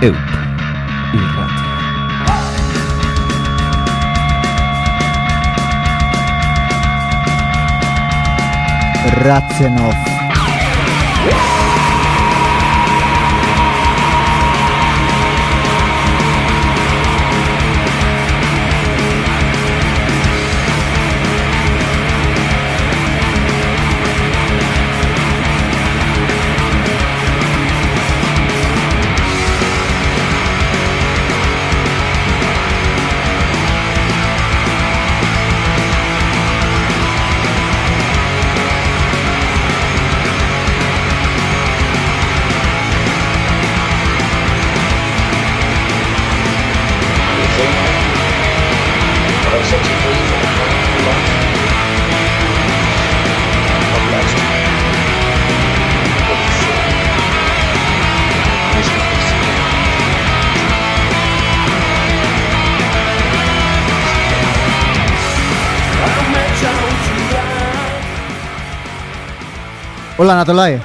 Eup Irrati. Ratzenov. Hola, Natolai.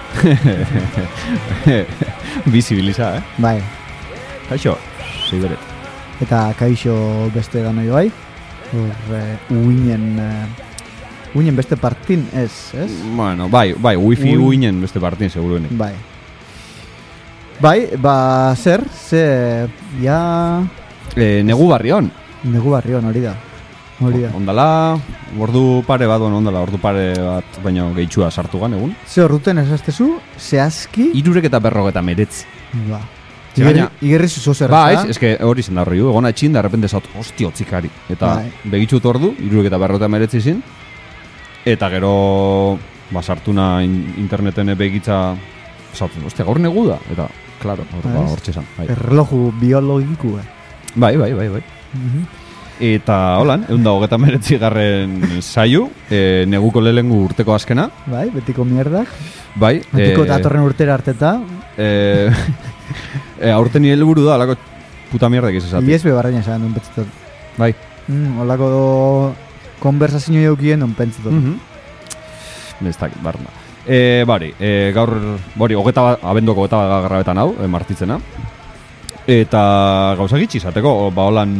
Bizibiliza, Bai. Kaixo, Siberet. Eta kaixo beste ganoi bai. Uinen beste partin ez? Bueno, bai, wifi uinen beste partin seguruenik. Bai. Bai, zer, ja... Negu barrion. Negu barrion, hori da. Ondala, ordu pare bat, baina gehitxua sartu gan egun. Ze horruten esaztezu, zehazki... 349. Ba. Igerri zuzo zer. Ba, ez que hori zen da horri, egona etxin da, repente zaut, hosti otzikari. Eta begitxut ordu, 349 zin. Eta gero, sartuna interneten begitza, zautzen, ostia, gaur negu da. Eta, klaro, hor txesan. Erloju biologiku, Bai. Eta, holan, 129 saio, neguko lehengu urteko azkena. Bai, betiko mierdak. Bai. Betiko datorren urtera arteta. Aurten nire helburu da, alako puta mierdak izazati. ISB barreina esan duen pentsatot. Bai. Olako konversazio eukien duen pentsatot. Bestak, barna. Bari, gaur, abenduako 21 garrabetan hau, martitzena. Eta gauza gitxi izateko, holan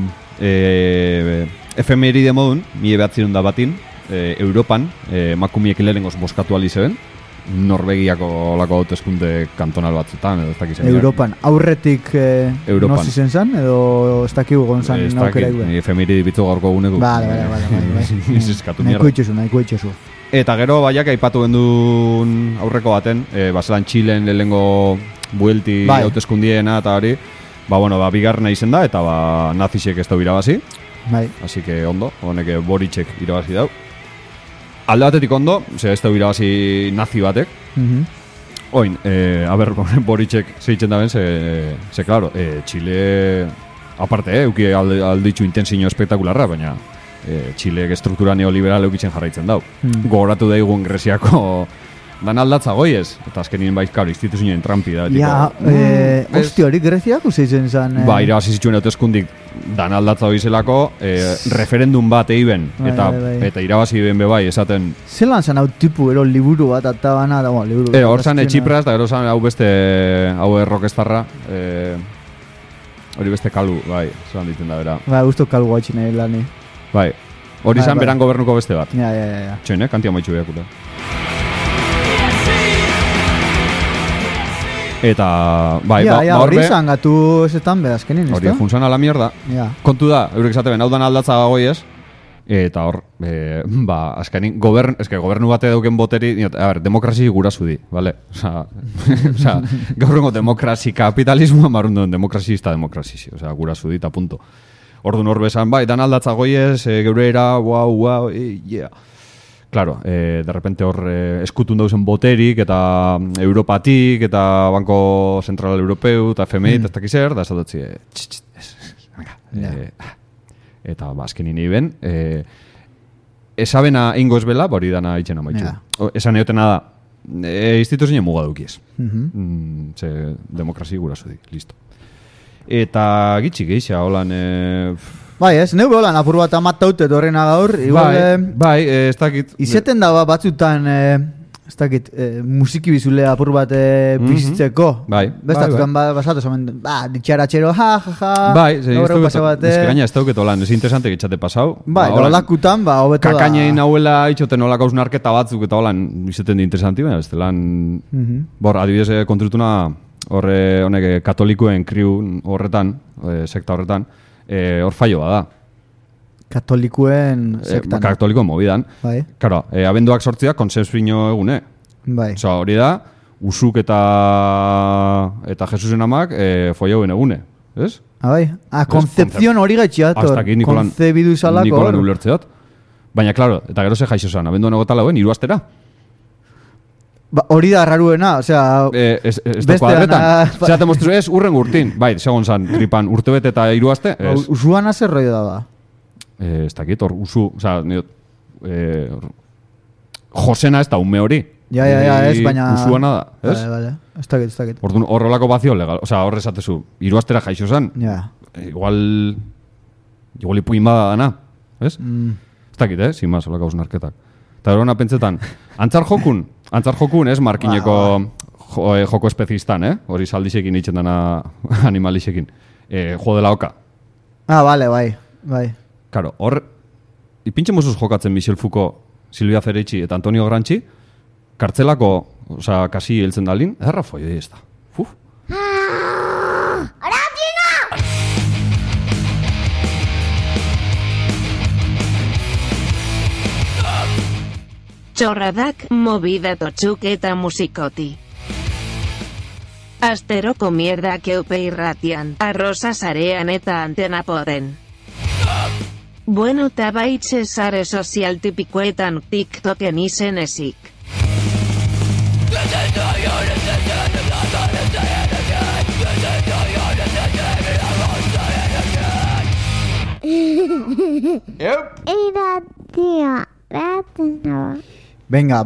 efemeride modun, 1900 Europan, emakumiek lehenengoz boskatu alizeben, Norvegiako olako hauteskunde kantonal batzutan, edo ez dakizen. Europan, aurretik nozi zen zan, edo ez dakigu gonzan naukera eguen? Efemeride bitzu gaurko guneko. Bale. Nahiko itxosu. Eta gero, baiak aipatu gendun aurreko baten, baselan Txilen lehenengo buelti hauteskundiena eta hori, bigarrena izen da, eta nazisek ez da irabazi. Bai. Así que ondo, honek Boricek irabazi dau. Alde batetik ondo, ez da irabazi nazi batek. Oin, Boricek zeitzen da ben, ze claro, Txile, aparte, euki alditxu intensio espektakularra, baina Txilek estruktura neoliberal eukitzen jarraitzen dau. Gogoratu daigun Greziako dan aldatza goiez, eta azkenien bai, karo, instituzioen trampi da. Ja, hosti hori Greziak useitzen zan... Ba, irabazi zituen hauteskundik dan aldatza goizelako, referendum bat eiben, eta irabazi ben bebai, esaten... Zelan zan hau tipu, liburu bat, eta bana, liburu... Hor zan Txipras, eta gero zan hau beste, hau errokestarra, hori beste kalu, bai, zelan ditzen da, bera. Bai, guztu kalu guatxin egin lani. Bai, hori zan beran gobernuko beste bat. Ja. Txoin, kantia maitxu behakute. Eta, bai, hori izan gatu ezetan bedazkenin, ez da? Hori funtzan a la mierda. Kontu da, eurek esaten hau dan aldatza goi ez, eta hor, azkenin, gobernu bate dauken boteri, demokrazi gurazu di, bale? Osa, gaurrengo demokrazi kapitalismoa marunduen demokrazista demokrazizi, osa, gurazu di, eta punto. Orduan hor bezan, bai, dan aldatza goi ez, geureera, wow, yeah. Claro, de repente hor eskutun dauzen boterik, eta Europatik, eta Banko Zentral Europeu, eta FMI, eta ez dakiz da esatotzi, eta azkenin egin, esabena ingo ezbela, hori dana itxena maitxu. Esan eotena da, instituzioen muga dukiez. Ze demokrazi gurazu dik, listo. Eta gitxik eixa, holan... Bai, ez, neu beholan apur bat amataute dorrena gaur. Bai, ez dakit... Izeten da batzutan ez dakit, musiki bizule apur bat pizteko. Bai. Bestatukan basatu, ditxaratxero, ja. Bai, gaina ez dauketo lan, ez interesante getxate pasau. Bai, olakutan, hobeto da. Kakainein hauela itxoten olak hausnarketa batzuk eta holan izaten di interesanti, baina beste lan... Bor, adibidez kontrutuna, honek katolikuen kriu horretan, sekta horretan, hor faioa da. Katolikuen sektan. Katolikuen mobidan. Bai. Karo, abenduak sortzia konsensuino egune. Bai. Osa, hori da, usuk eta Jesusen amak foiauen egune. Ez? Bai. Konzepzion hori gaitxiator. Konzebidu salako. Nikolan ulertzeot. Baina, klaro, eta gero ze jaixo zan, abenduan egotala hauen, 3 astera. Hori da raruena, osea... Ez doko adretan. Zerate mostru ez, urren urtin. Bai, segon zan, tripan urtebete eta 3 aste. Usuan azerroi da ba. Ez dakit, hor usu, oza, Josena ez da ume hori. Ja, ez, baina... Usuana da, ez? Vale, ez dakit. Horrelako bazio legal, oza, horre esatezu, 3 astera jaixo zan. Ja. Igual ipuin bada dana, ez? Ez dakit, sin más, holako ausnarketak. Eta hori hona pentsetan, antzar jokun, ez, markineko joko espezistan, hori saldisekin itxen dana animalisekin. Jo dela oka. Vale, bai. Karo, hor, ipintxe mozuz jokatzen Michel Foucault, Silvia Fereitzi eta Antonio Granchi, kartzelako, oza, kasi heltzen dalin, erra foi, ez da. Fuf. Txorradak, movida totxuk eta musikoti. Asteroko mierdak eupe irratian, arroza sarean eta antena poden. Bueno, tabaitxe sare sozial tipikoetan TikToken izen ezik. Venga,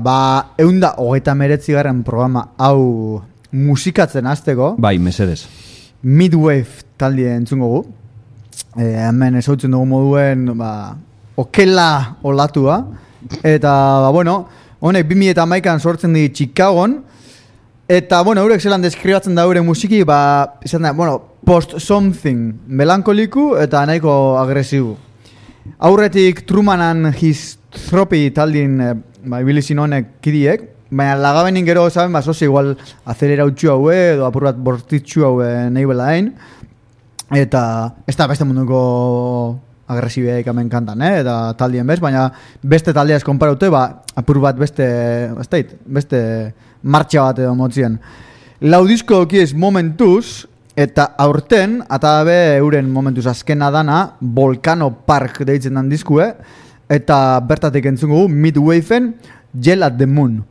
129. programa hau musikatzen hasteko. Bai, mesedez. Midwave taldea entzungo gu. Hemen esautzen dugu moduen okela olatua. Eta, honek 2011an sortzen di Chicagon. Eta, eurek zelan deskribatzen da eure musiki, izan da, post-something melankoliku eta nahiko agresibu. Aurretik Trumanan His Tropi taldin ibilizin honek kidiek, baina lagabenin gero, saben, zoze igual azelera utxu haue edo apur bat bortitxu haue nahi bela hain. Eta ez da beste munduko agresibeik hemen kantan, eta taldien bez, baina beste taldeaz konparaute, apur bat beste martxa bat edo motzien. Lau disko okiez momentuz, eta aurten, eta be euren momentuz azkena dana, Volcano Park deitzen dan diskue, eta bertatik entzungu Midwaven Yell at the Moon.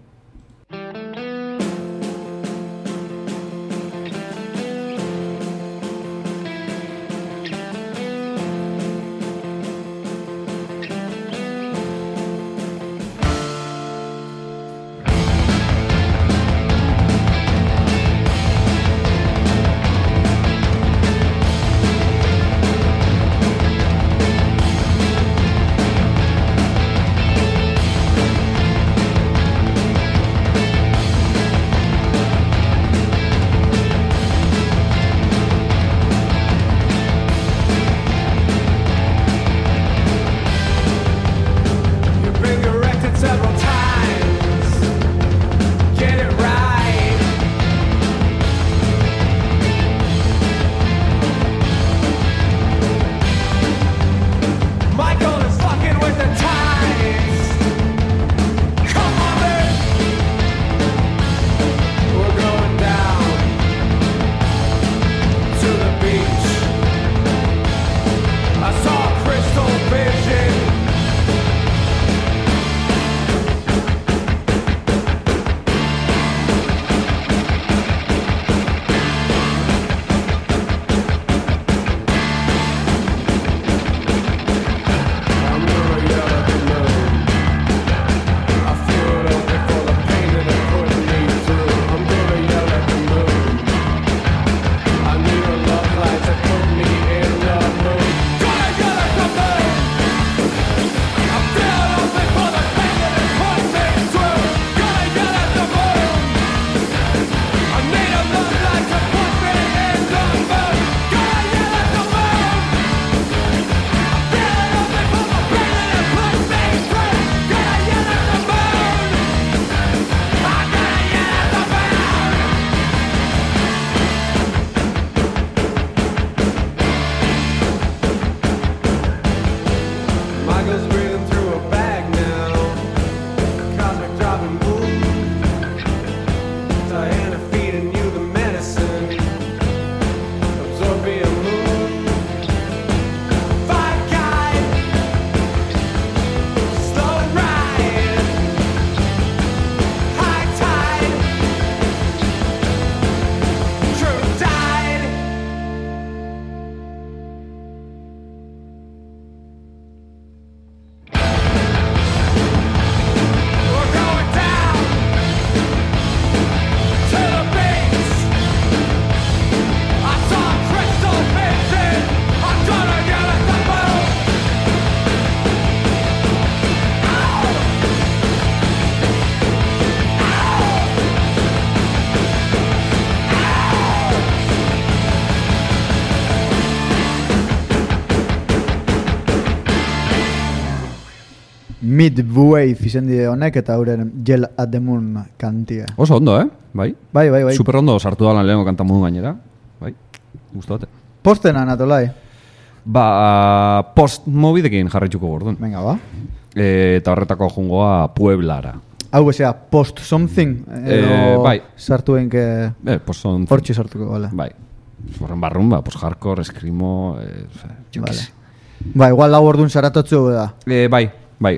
Midwave izen die honek eta euren Yell at the Moon kantia. Oso ondo, Bai. Bai. Super ondo sartu da lan lehenko kantamudu gainera. Bai. Gustate. Postena natolai. Post-mobidekin jarritxuko gordun. Venga, ba. Eta horretako jungoa Pueblara. Hau bezea, post something. Bai. Sartu enke... Post something. Hortxe sartuko, vale. Bai. Horren barrun, post hardcore, eskrimo... Vale. Ba, igual lau orduan saratotzu da. Bai.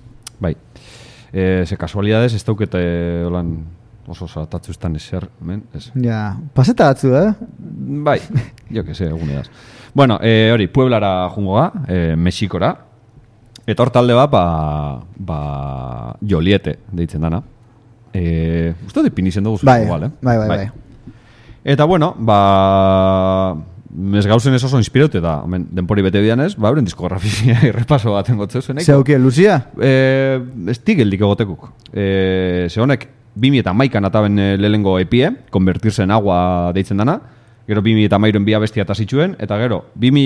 Ze kasualidades ez daukete holan oso saratatzu estan eser, men? Ja, paseta batzu, Bai, jo que se, eguneaz. Bueno, hori, Pueblara jungoa, Mexikora. Eta hor talde bat, Joliete, deitzen dana. Uste dipin izen dugu zuen igual, Bai. Eta bueno, mes gauzen ez oso inspiraute da, denpori bete bidanez, euren diskografia irrepaso baten gotze zuen. Ze aukie, Lucia? Ez tigeldik egotekuk. Ze honek, 2011an ataben lehengo epie, konvertirse en agua deitzen dana, gero 2013en bi abestia tasitxuen, eta gero,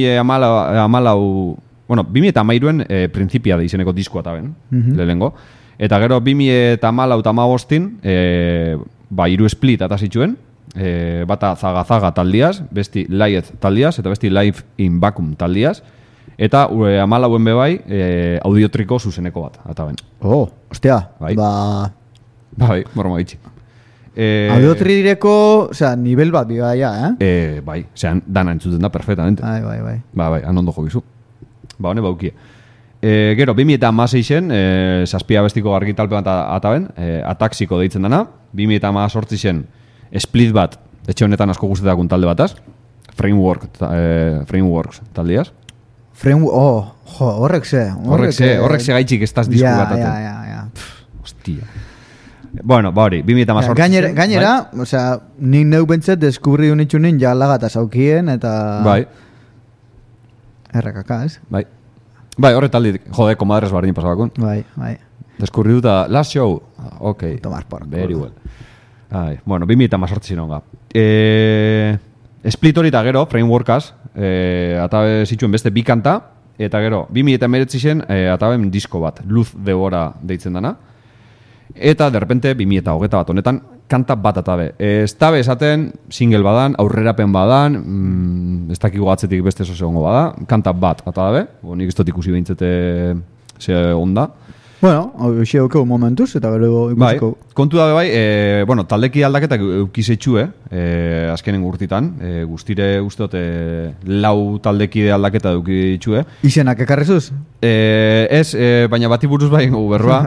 2013en Principia da izeneko diskoa ataben, lehengo, eta gero 2014 hiru split atasitxuen, bata zaga taldiaz, besti Laiez taldiaz, eta besti Live in Vacuum taldiaz, eta 14en bebai audiotriko zuzeneko bat, ataben. Ostia, Bai, morma bitxi. Audiotri direko, nivel bat biba ja, Bai, dana entzuten da perfectamente. Bai, anondo jo bizu. Hone baukie. Gero, 2016en, zazpia bestiko argitalpe bat ataben, Ataxiko deitzen dana, 2018en split bat, etxe honetan asko guztetakun talde bataz, Frameworks taldeaz. Horrek ze gaitxik estaz disku bat aten. Ja. Hostia. Bueno, hori, 2018. Gainera, nik neu bentzet deskubri unitxunin ja lagata zaukien, eta... Bai. Errakaka, ez? Bai, horre taldik, komadres bardin pasabakun. Bai. Deskurri duta, last show. Ok. Tomar por. Very well. Bueno, 2018 zinonga. Split hori eta gero, Frameworkaz, atabe zituen beste bi kanta, eta gero, 2019 ataben disko bat, Luz Debora deitzen dana. Eta, derrepente, 2021 bat honetan, kanta bat atabe. Ez tabe esaten, single badan, aurrerapen badan, ez dakigu atzetik beste sosegongo bada, kanta bat atabe, nik ez dut ikusi behintzete ze onda. Bueno, hoxe eukeu momentuz, eta gero ikusiko. Bai, kontu dabe bai, taldeki aldaketak eukizetxue, azkenen urtitan, guztire usteot lau taldekide aldaketa eukitxue. Izenak ekarrezuz? Ez, baina bati buruz bai berba.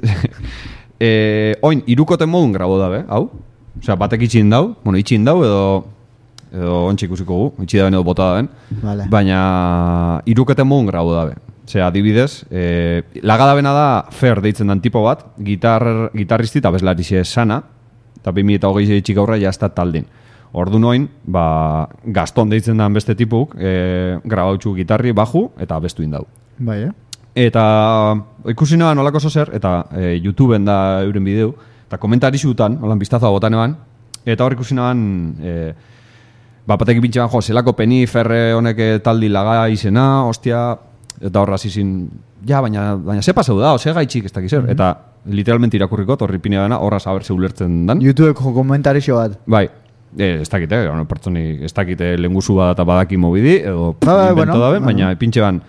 Oin, irukoten modun grabo dabe, hau? Osea, batek itxin dau, itxin dau edo ontsa ikusiko gu, itxi daben edo bota daben. Vale. Baina iruketen modun grabo dabe. Osea, adibidez, lagadabena da Fer deitzen dan tipo bat, gitarristi eta bezlarixe sana, eta 2020 txik aurra jazta taldin. Ordu noin, Gaston deitzen dan beste tipuk, grabautxu gitarri, baju, eta bestu indau. Bai, Eta ikusi neban olako zozer, eta YouTubeen da euren bideu, eta komentari zutan, holan biztazoa botan eban, eta hor ikusi neban, batek ipintxe ban, zelako peni Ferre honek taldi laga izena, ostia, eta horra zizin, baina ze pasau da, ze gaitxik ez dakizer, eta literalmente irakurriko, torri pinea dena, horra saber ze ulertzen dan. YouTubeko komentarixo bat. Bai, ez dakite, pertsonik ez dakite lenguzu bat eta badaki mobidi, edo invento dabe, baina pintxe ban,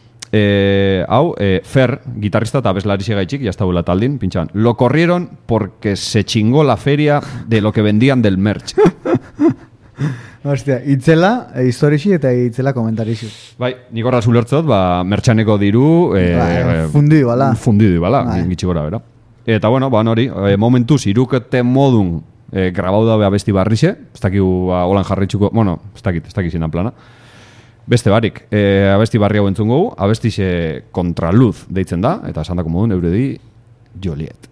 Fer, guitarrista eta abeslarixe gaitxik, jazta buela taldin, pintxan. Lo corrieron porque se chingó la feria de lo que vendían del merch. Hostia, itzela, historixi eta itzela komentarixi. Bai, nik horra zulertzot, mertxaneko diru... fundidu bala, gitxi gora, bera. Eta, bueno, hori, momentuz, irukete modun grabau dabe abesti barrixe, ez dakigu holan jarritxuko, ez dakizinan plana. Beste barik, abesti barri hau entzun gogu, abestixe kontraluz deitzen da, eta esan dako modun euredi Joliet.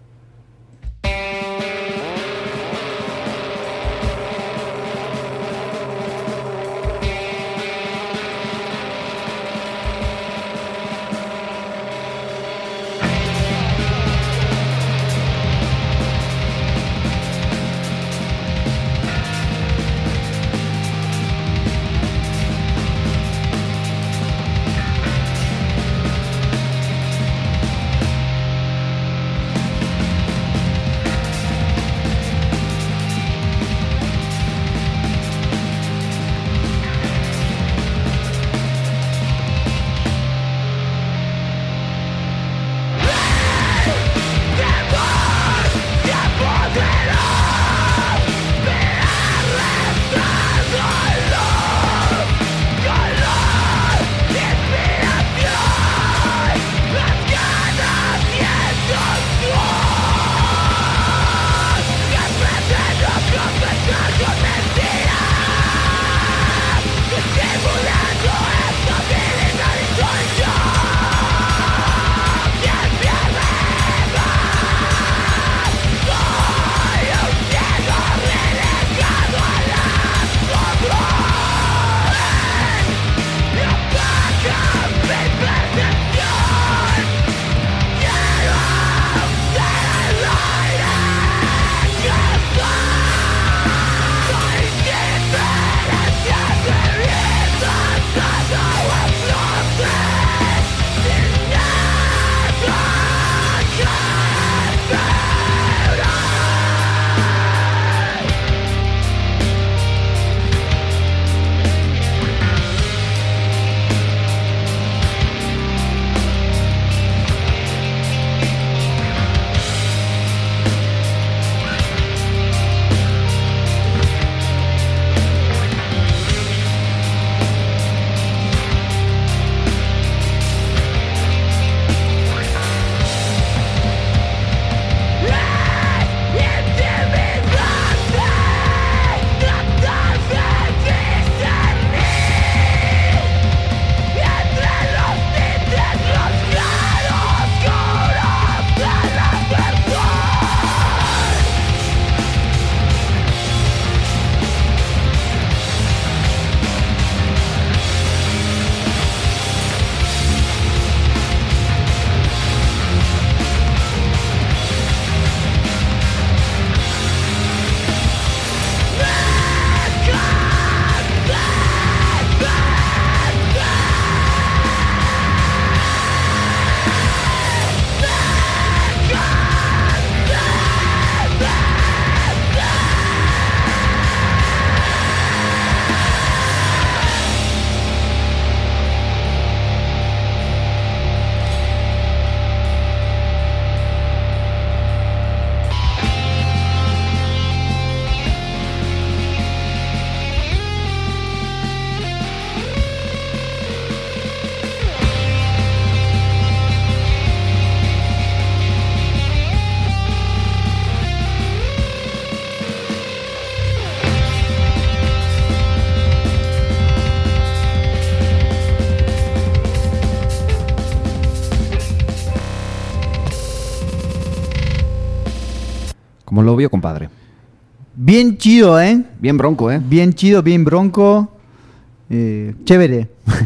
Como lo vio, compadre. Bien chido, ¿eh? Bien bronco, ¿eh? Bien chido, bien bronco. Chévere.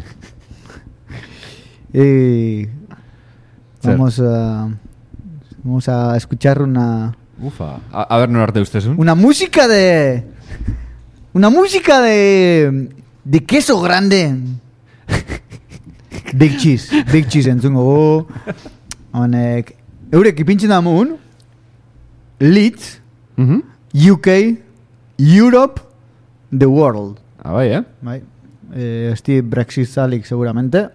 Vamos a escuchar una Ufa. A ver, no arte usted, ¿eh? música de queso grande. Big cheese entzungo. Honek eurek ipintzen damun Leeds, UK, Europe, the world. Bai, Bai. Esti Brexit zalik seguramente.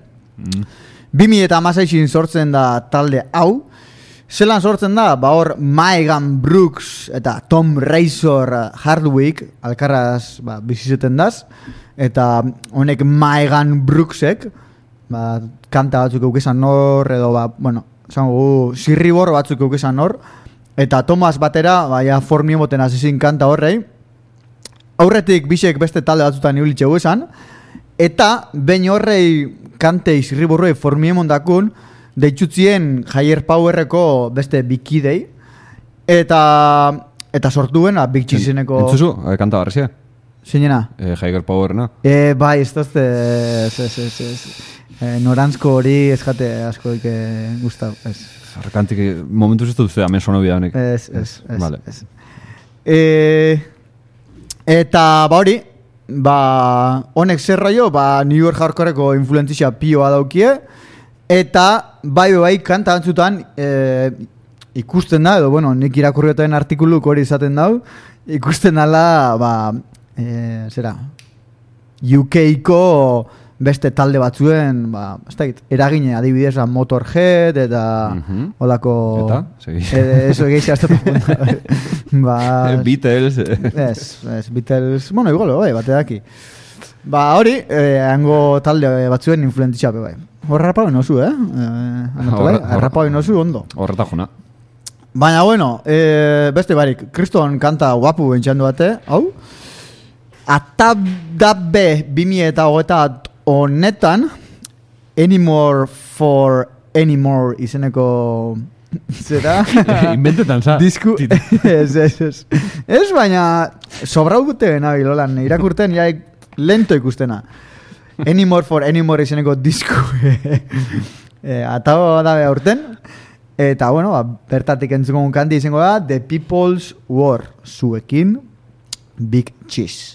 2016 sortzen da talde hau. Zelan sortzen da, hor Megan Brooks eta Tom Razor Hardwick alkarraz bizizeten daz. Eta honek Megan Brooksek kanta batzuk eukezan hor, edo zirribor batzuk eukezan hor. Eta Thomas batera, formien boten azizin kanta horrei. Aurretik bisek beste talde batzutan iulitxegu esan. Eta behin horrei kantei zirriborrei formien mondakun, deitzutzien Higher Powerreko beste bikidei. Eta sortuen, Big Cheeseneko... Entzuzu, kanta barrizia? Zeinena? Higher Powerna. Bai, ez dozte... Norantzko hori ez jate asko guztab, ez. Arkantik, momentuz ez dut hemen sono bidanek. Ez. Vale. Eta hori, honek zerraio, New York Hardcoreko influentzia pioa daukie, eta bai kanta antzutan ikusten da, edo nik irakurrioten artikuluk hori izaten dau, ikusten dala, UK-ko beste talde batzuen, eragine adibidez Motorhead eta holako... Eta? Segi. Eso egeixe hasta Beatles. Ez, Beatles... Bueno, igual, bateaki. Hori, hango talde batzuen influentzia, bai. Horrapau inozu, Horrapau inozu ondo. Horreta juna. Baina, beste barik, Kriston kanta guapu entxandu bate, hau? Atadabbe 2008 honetan Anymore for Anymore izeneko zera inventetan za disku ez baina sobrau gute nabil holan irakurten lento ikustena Anymore for Anymore izeneko disku atao dabe aurten eta bertatik entzuko kanti izango da The People's War zuekin Big Cheese.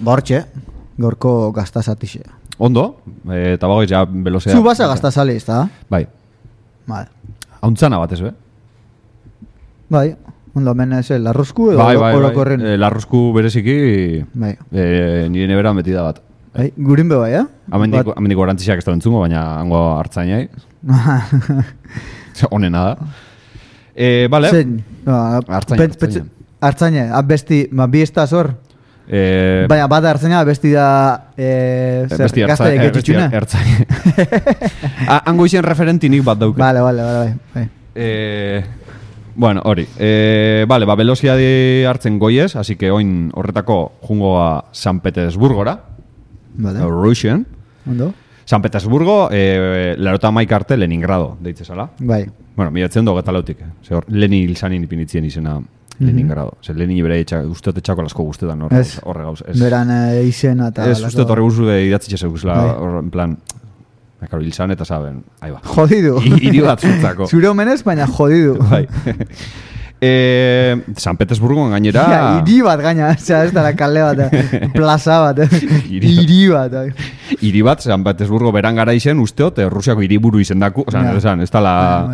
Bortxe, gorko gaztasatixe. Ondo, eta bagoiz ja velozea. Zu basa gaztasale, ez da? Bai. Vale. Hauntzana batez, be? Bai, ondo, hemen ez, larrosku edo Bai. orokorren. Larrosku bereziki, Bai. nire neberan beti da bat. Bai, gurin be bai, Amendik orantzisak ez da entzungo, baina hango hartzainai. Honena da. Bale. Zein, Hartzaina. Hartzaina, besti, bi ez da zor? Baina, bada hartzaina, besti da Besti gazte getxitxuna? Hartzaina. Hango izen referentinik bat dauke. Bai. Bueno, hori. Vale, veloziadi hartzen goiez, así que oin horretako jungoa San Petersburgora. Vale. Russian. Ondo? San Petersburgo, 81 arte Leningrado, deitze zala. Bai. Bueno, 1924. Zehor, Lenin hilzanin ipinitzien izena Leningrado. Lenin bere usteot etxako lasko guztetan horre gauz. Beran izena eta... Ez usteot horre guzu idatzitxe zeuguzela, en plan... Claro, hilzan eta saben, ahí va. Jodidu. Hiri bat zutzako. Zure omenez, baina jodidu. Bai. San Petersburgon gainera... Hiri bat gaina, ez da la kale bat, plaza bat. Hiri bat. Hiri bat, San Petersburgo beran gara izen, usteot, Rusiako hiriburu izendaku, ez da la...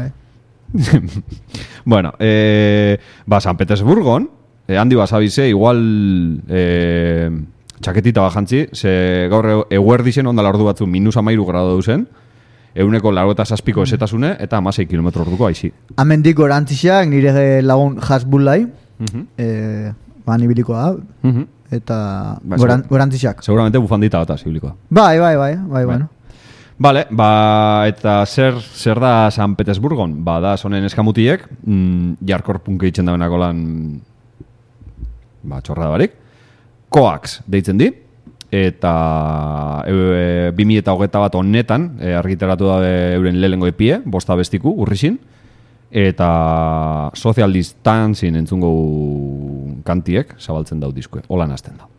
Bueno, San Petersburgon, handi basabize, igual... txaketita bajantzi, ze gaur eguerdizen ondala ordu batzu -13 grado duzen, 186 esetasune eta 16 kilometro orduko aizi. Amendik orantzixak, nire lagun Hasbullai, nibiliko da, eta gorantzixak. Seguramente bufandita bat zibilikoa. Bai, bueno. Vale, eta zer da San Petersburgon? Da sonen eskamutiek, jarkor punke itxen dabenako lan txorrada barik. Koax deitzen di, eta 2021 honetan argitaratu da euren lehengo epie, 5 abestiku, urrizin, eta social distancing entzungo kantiek zabaltzen dau diskue, holan hasten da.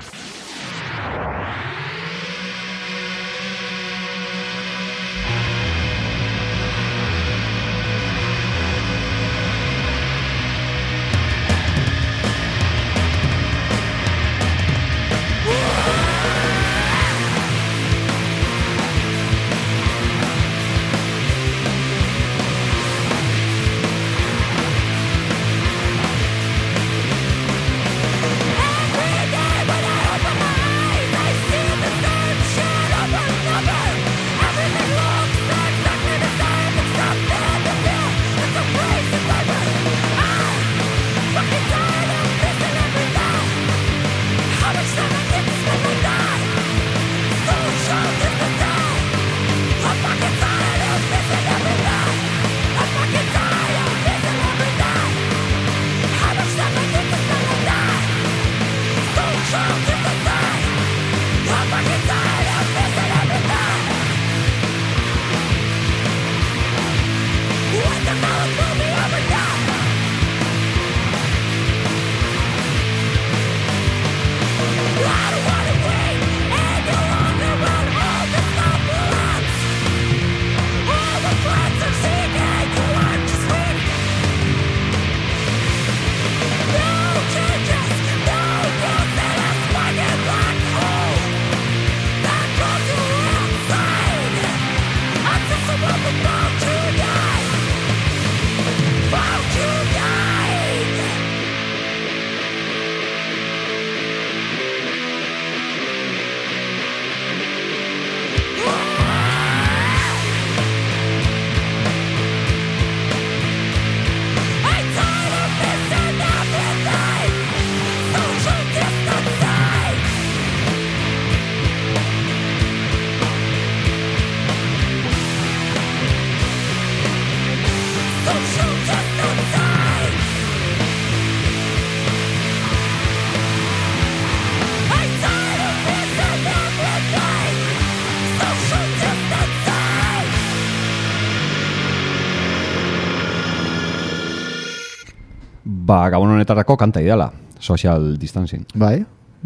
Gabon honetarako kanta ideala, social distancing. Bai,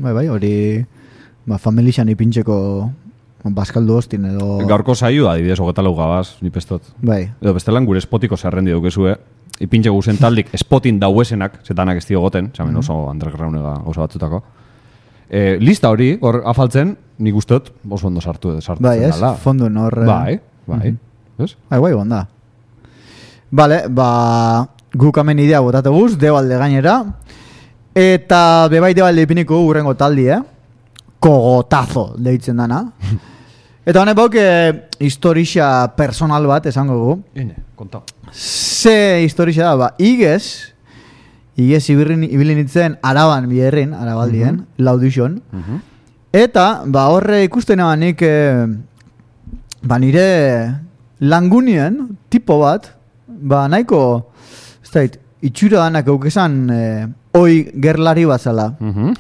hori familixan ipintxeko baskaldu hostin edo... Gaurko saio, adibidez, 24 gabaz, ni pestot. Bai. Edo bestelan gure spotiko zerrendi dukezue, ipintxe guzen taldik spotin dauesenak, zetanak ez goten, zamen oso undergroundega gauza batzutako. Lista hori, hor afaltzen, nik ustot, oso ondo sartu Bai, ez? dela. Fondun hor... Bai. Ez? Guai, onda. Vale, guk hemen idea botatu guz, debalde gainera. Eta bebai debalde ipiniko urrengo taldi, Kogotazo deitzen dana. Eta honek bauk historia personal bat esango gu. Konta. Ze historia da, igez ibili nintzen Araban biherrin, Arabaldien, Laudixon. Eta, horre ikusten nik, nire langunien tipo bat, nahiko, itxura danak eukezan oi gerlari bat zala.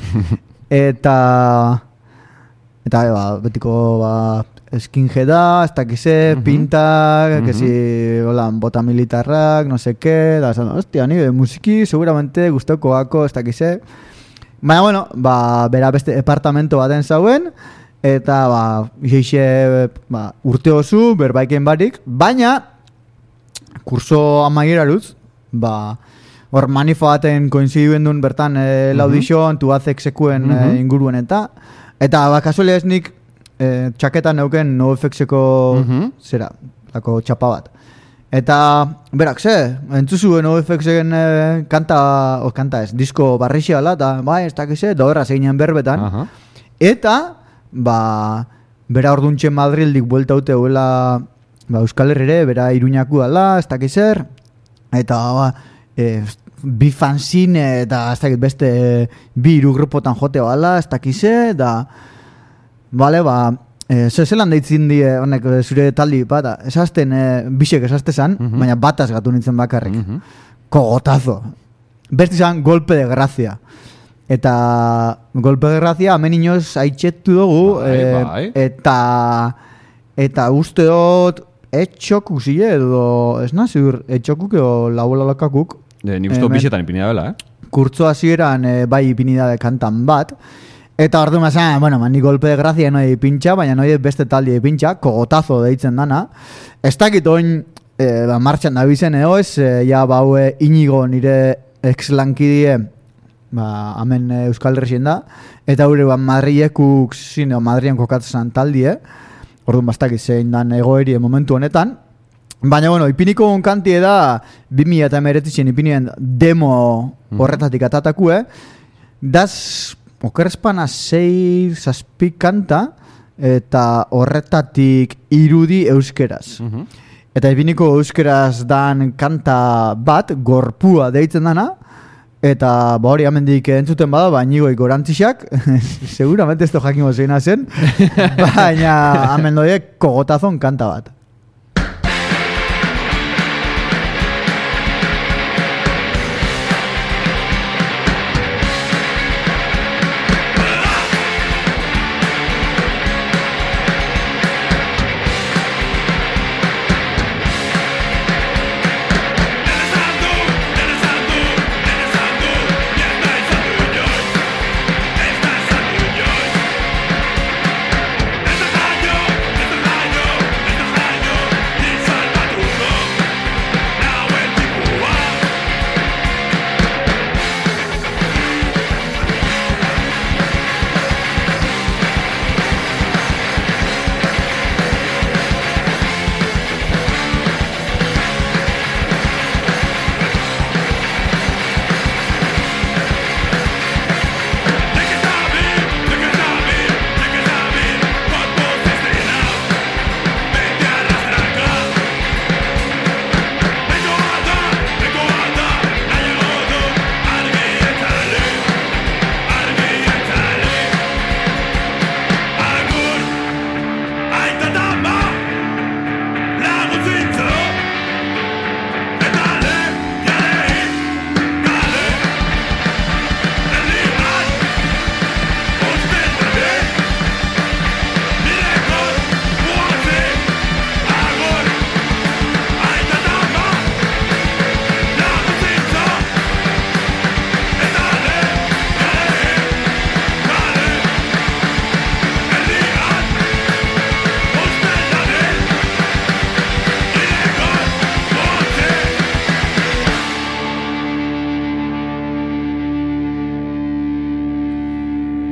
Eta betiko, skinheada, ez dakize, pintak, bota militarrak, no sé qué, da, hostia, ni musiki, seguramente gustoko gako, ez dakize. Baina, bueno, bera beste departamento baten zauen, eta, urte oso, berbaiken barik, baina, kurso amaieraruz, hor manifo baten koinziduen duen bertan Laudixon, Tuazek sekuen inguruen eta kasualia ez nik txaketan neuken NoFX-eko zera, lako txapa bat. Eta, berak, entzuzu NoFX-en kanta ez, disko barrixia gala, eta ez dakize, doberra zeinen berbetan. Eta, bera orduntxe Madrildik buelta haute huela Euskal Herrire, bera Iruñaku dala, ez dakizer, eta, bi fanzine eta ez dakit beste bi irugrupotan jote bala, ez dakize, da zelan deitzin die honek zure taldi bat, esazten bisek esaztezan, baina bataz gatu nintzen bakarrik. Kogotazo. Beste izan golpe de grazia. Eta golpe de grazia hemen inoz haitxetu dugu, eta uste dut etxoku zile edo, ez naziur, etxokuk edo laulalakakuk. Nik uste bisetan ipinida bela, Kurtzo hasieran bai ipinida kantan bat. Eta ordu mazan, ni golpe de grazia noi pintxa, baina noi beste taldi pintxa, Kogotazo deitzen dana. Ez dakit oin martxan da bizen eoz, baue Inigo nire ex-lankidie, hemen Euskal Herrien da, eta gure Madrilekuk zine, Madrilen kokatzen taldie, orduan bastak zein dan egoeri momentu honetan. Baina, ipiniko kantie da 2019 ipinien demo horretatik atatakue. Daz, okerrezpana 6 kanta, eta horretatik irudi euskeraz. Eta ipiniko euskeraz dan kanta bat, Gorpua deitzen dana, eta hori amendik entzuten bada, Inigo Gorantzisak, seguramente ez do jakingo zeina zen, baina amendoiek Kogotazon kanta bat.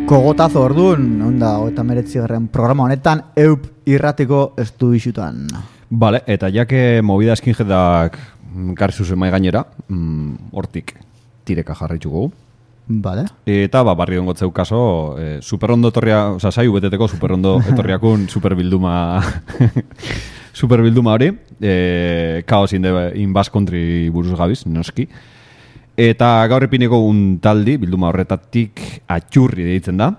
kogotazo orduan, onda, 39. programa honetan, EUP irratiko estu bixutan. Vale, eta jake movida skinheadak karri zuzen mai gainera, hortik tireka jarraitzuko. Vale. Eta barri ongotzeu kaso, superondo etorria, oza, sai ubeteteko superondo etorriakun superbilduma superbilduma hori, Chaos in Basque Country buruz gabiz, noski. Eta gaur epineko un taldi, bilduma horretatik atxurri deitzen da.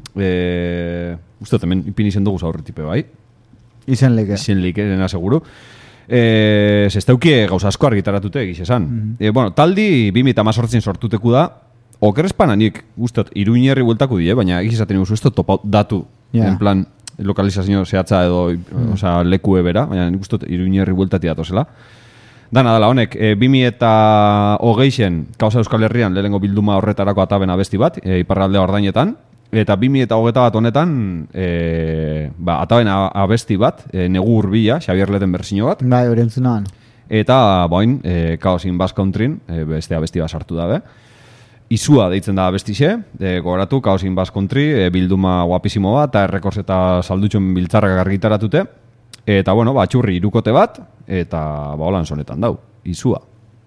Uste, hemen ipin izen dugu zaurretipe bai. Izen leke. Izen leke, nena seguru. Zesteukie gauza asko argitaratute egiz esan. Bueno, taldi 2018 sortuteku da. Okerespan nik, usteot, Iruñerri bueltako die, baina egiz esaten iguzu, esto topau datu, en plan, lokalizazio zehatza edo, oza, leku ebera, baina nik usteot, Iruñerri bueltati datozela. Dana dela, honek, 2008en, Kausa Euskal Herrian, lehenengo bilduma horretarako ataben abesti bat, iparraldea ordainetan, eta 2008 bat honetan, ataben abesti bat, negu urbila, Xabier Leten berzino bat. Bai, hori entzunan. Eta, boin, Chaos in Basque Countryn, beste abesti bat sartu dabe. Izua deitzen da abestixe, gogoratu, Chaos in Basque Country, bilduma guapisimo bat, eta errekorz eta saldutxon biltzarrak argitaratute. Eta, bueno, atxurri irukote bat, eta holan sonetan dau, Izua.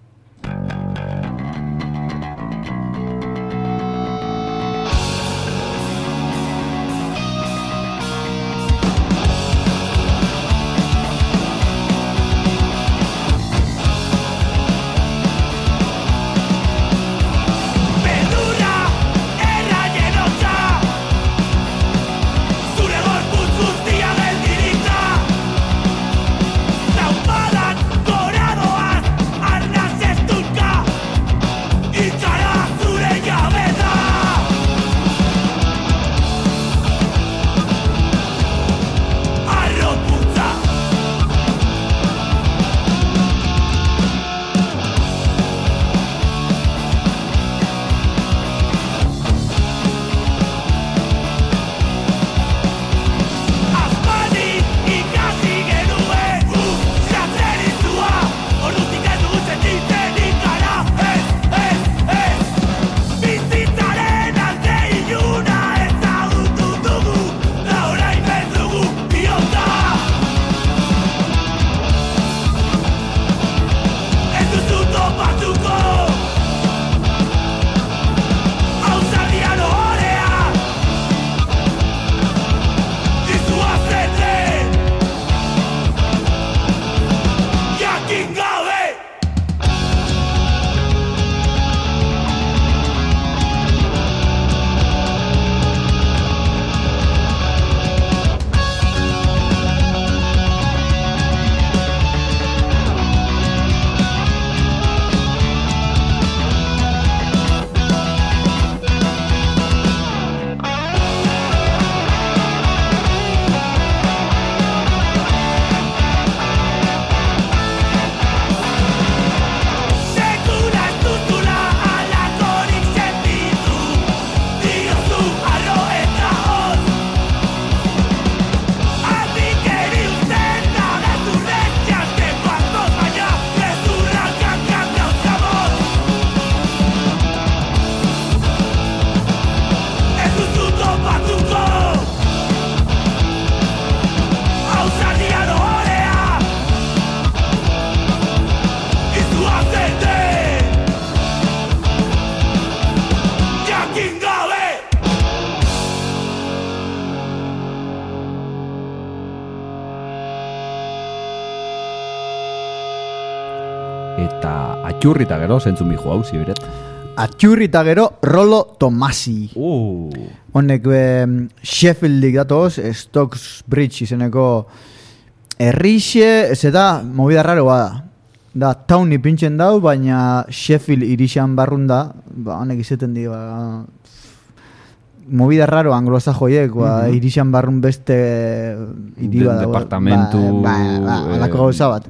Eta atxurrita gero, zentzun bihu hau, zibiret? Atxurrita gero, Rolo Tomasi. Honek Sheffieldik datoz, Stocksbridge izeneko herrixe, ez da, movida raro bada. Da, Towni pintzen dau, baina Sheffield irixan barrun da, honek izaten di, movida raro anglosa joiek, irixan barrun beste departamentu alako gauza bat.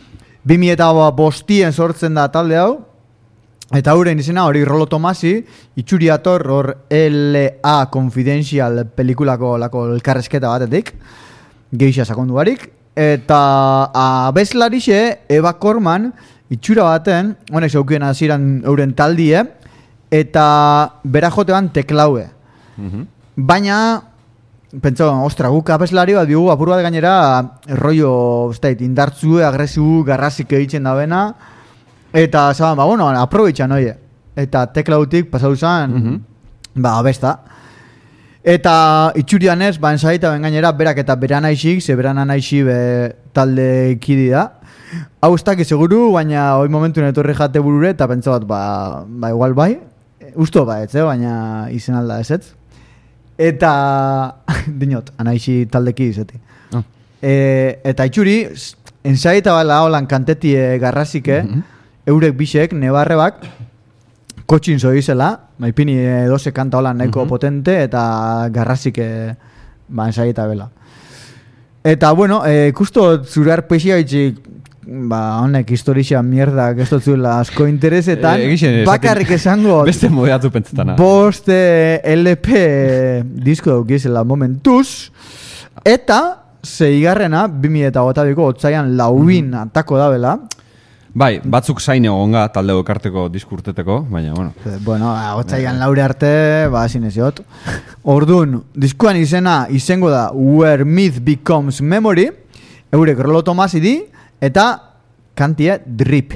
2005 sortzen da talde hau, eta hauren izena hori Rolo Tomasi, itxuriator hor LA Confidential pelikulako lako elkarrezketa batetik, geixa sakondu barik, eta abeslarixe Eva Korman itxura baten, honek zeukien hasieran euren taldie, eta bera jotean teklaue. baina pentsa, ostra, guk abeslari bat bigu apur bat gainera rollo, indartzu, agresiu, garrasik egiten da bena, eta zaban, bueno, aprobetxan, oie. Eta teklautik pasau zan, abesta. Eta itxurian ez, ensaita ben gainera, berak eta beran aixik, ze beran anaixi talde ikidi da. Hau ez dakit seguru, baina hoi momentu netorri jate burure, eta pentsa bat, igual bai. Usto ez, baina izen alda ez. Eta, dinot, anaixi taldeki izeti. Eta itxuri, ensaita bala holan kanteti garrasike, eurek bisek, nebarrebak, kotxin zoizela, maipini doze kanta holan nahiko potente, eta garrasike ensaita bela. Eta, bueno, ikusto zure arpexia itxik, honek historia mierda que esto zuela asko interesetan, bakarrik esango beste modeatu pentsetana. Bost LP disko daukizela momentuz, eta zeigarrena 2008ko otzaian laubin atako da bela. Bai, batzuk zain egonga talde okarteko diskurteteko, baina, bueno. Bueno, otzaian laure arte, zineziot. Ordun, diskuan izango da Where Myth Becomes Memory, eurek Rolo Tomasi di, eta kantie Drip.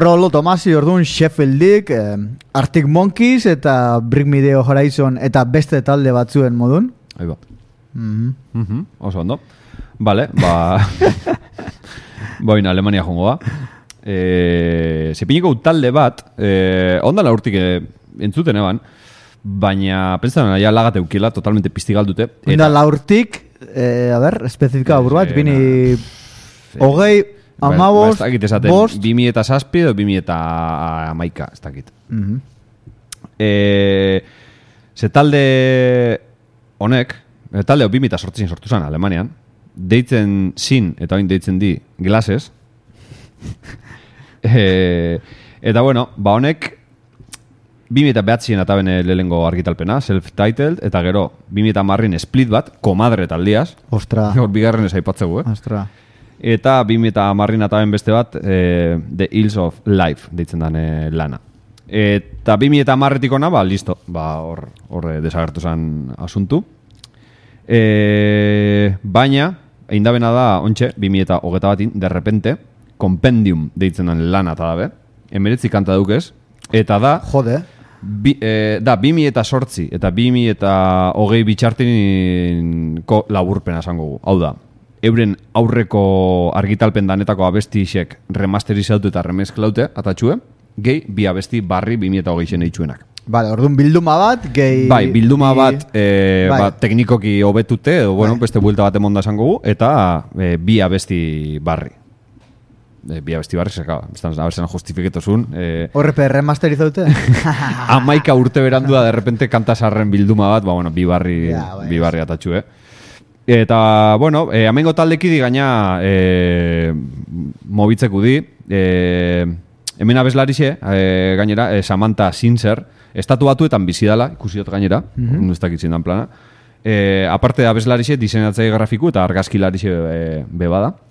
Rolo Tomasi orduan Sheffieldik, Arctic Monkeys eta Bring Me The Horizon eta beste talde batzuen modun. Aiba. Oso ondo. Vale, ba... Boin, Alemania jongo ba. Zepiniko talde bat, ondala urtik entzuten eban, baina pentsan ja lagat eukila, totalmente piztigaldute. Ondala urtik, a ber, espezifika abur bat, bini... Hogei, amabos, bost... 2007 edo 2011, ez dakit. Ze talde honek, talde 2008 sortu zen Alemanian, deitzen zin, eta oin deitzen di, Glasses. Eta bueno, ba honek 2009 eta bene lehengo argitalpena, self-titled, eta gero 2010 split bat, Komadre taldiaz. Ostra. Bigarren ez aipatzegu, Ostra. Eta 2010 eta ben beste bat, The Hills of Life, deitzen den lana. Eta 2010-etik ona, ba, listo, ba, hor desagertu zen asuntu. Baina, egin da bena da, ontxe, 2008 batin, de repente, Compendium deitzen den lana eta dabe, 19 kanta dukez, eta da... Jode. Da, 2008 eta 2008 bitxartinko laburpena esango gu. Hau da, euren aurreko argitalpen danetako abestixek remasterizatu eta remezklaute, atatxue, gehi bi abesti barri 2008 zen eitxuenak. Vale, orduan bilduma bat, gehi... Bai, bilduma bat teknikoki hobetute, edo, bueno, beste buelta bat emonda esango gu, eta bi abesti barri. Bi abesti barri, zeka, abertzen justifiketozun. Horrepe, remasterizaute? 11 urte berandu da, de repente kantasarren bilduma bat, ba, bueno, bi barri atatxu, Eta, bueno, amengo taldekidi gaina mobitzeko di. Hemen abeslarixe, gainera, Samantha Sinser, estatu batuetan bizi dala, ikusi dut gainera, ez dakitzen dan plana. Aparte abeslarixe, diseinatzaile grafiku eta argazkilarixe beba da.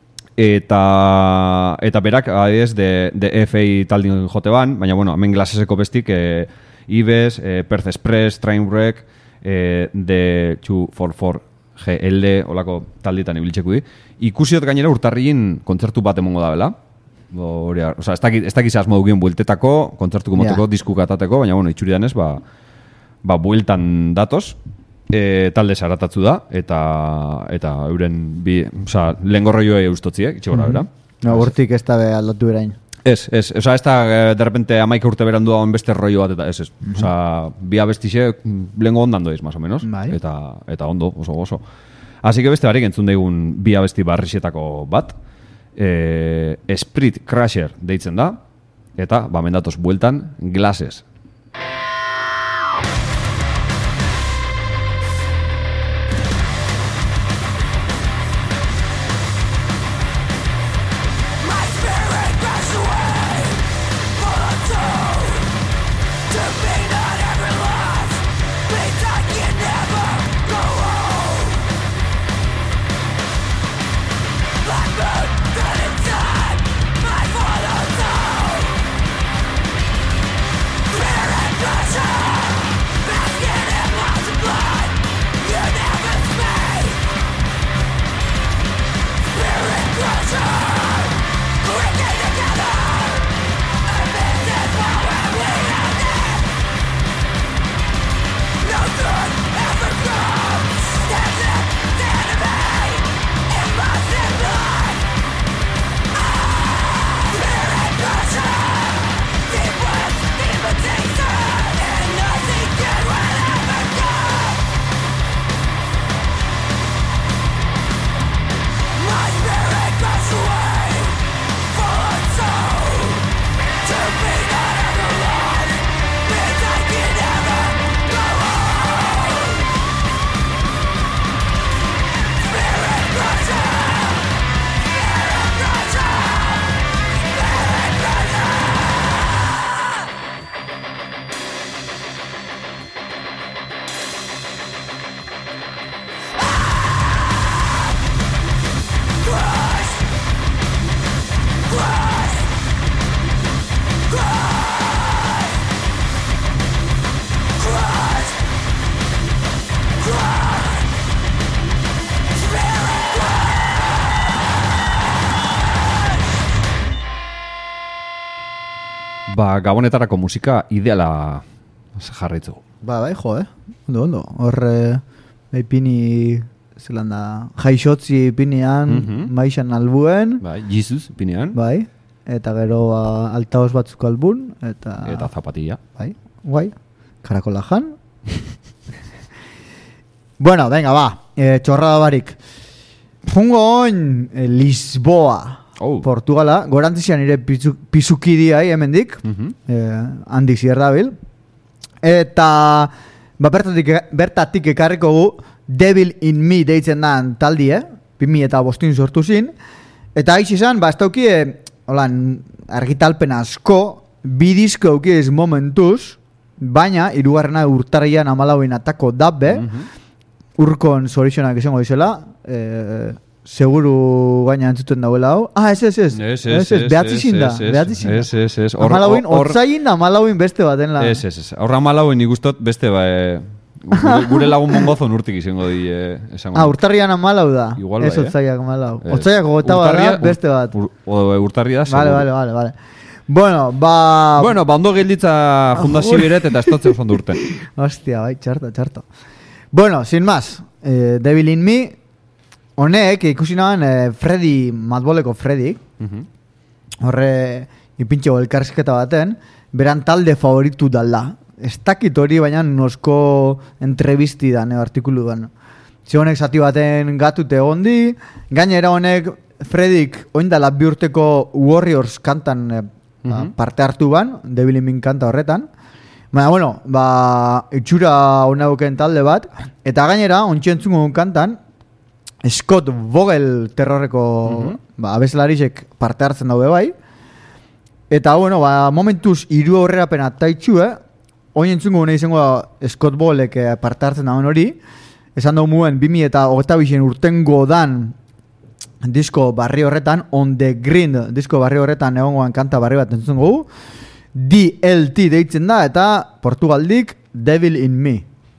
Eta berak, adez, de FA taldin jote ban, baina, bueno, hemen Glasseseko bestik, Ives, Perth Express, Trainwreck, de 244 GL, olako talditan ibiltzeko di. Ikusi dut gainera urtarrien kontzertu bat emongo da bela. Osa, ez dakiz asmo dukien bueltetako, kontzertuko motoko, diskukatateko, baina, bueno, itxuri danez, ba bueltan datoz, talde zaratatzu da, eta euren lehen gorroioe eustotziek, itxegora bera. No, hortik ez da be aldatu berain. Ez, osa, ez da, de repente, 11 urte berandu dagoen beste rollo bat, eta ez. Osa, bi abestixe, lehengo ondan doiz, más o menos, eta ondo, oso. Así que beste barik entzun daigun bi abesti barrixetako bat, Spirit Crusher deitzen da, eta, ba, mendatoz bueltan, Glasses. Blackbird, that inside, my father's soul. gabonetarako musika ideala jarraitzu. Bai, jo, ondo. Hor, ipini, zelanda, jaixotzi ipinean, maixan albuen. Bai, Jesus ipinean. Bai, eta gero altaoz batzuk albun. Eta zapatilla. Bai, guai, karakola jan. Bueno, venga, va, txorrada barik. Jungo on Lisboa. Portugala, gorantzizian nire pizukidiai hemendik, handik zierdabil. Eta bertatik ekarriko gu Devil in Me deitzen da taldie, 2005 sortu zin. Eta haiz izan, ez dauki argitalpen asko, bi disko aukiz momentuz, baina hirugarrena urtarrian 14 atako dabbe, urkon zorixonak izango dizela, seguru gaina entzuten dauela hau. Ez, behatzi zinda. Ez. Hortzain amalauin beste baten la. Ez. Horra amalauin ikustot beste gure lagun mongozon urtik izango di esango. Urtarrian amalau da. Igual ez hortzaiak amalau. Hortzaiak gota bada beste bat. Urtarria da. Vale. Bueno, ondo gilditza fundazio biret eta estotzeu zondo urten. Hostia, bai, txarto. Bueno, sin más, Devil in Me, honek ikusi nahan Freddy, Madboleko Freddy, horre ipintxo elkarrizketa baten, beran talde favoritu dala. Ez dakit hori, baina nosko entrevisti da, artikulu da. Honek zati baten gatute gondi, gainera honek Freddyk oindala 2 urteko Warriors kantan parte hartu ban, Devil in Me kanta horretan. Baina, bueno, itxura honagoken talde bat, eta gainera, ontsentzungo kantan, Scott Vogel terrorreko abesalarisek parte hartzen daude bai. Eta, bueno, momentuz 3 aurrerapen taitxu, oin entzungo gune izango Scott Vogelek parte hartzen dauen hori. Esan dugu muen 2008 urtengo dan disko barri horretan, On the Green disko barri horretan egongoan kanta barri bat entzungo gu. DLT deitzen da eta Portugaldik Devil in Me.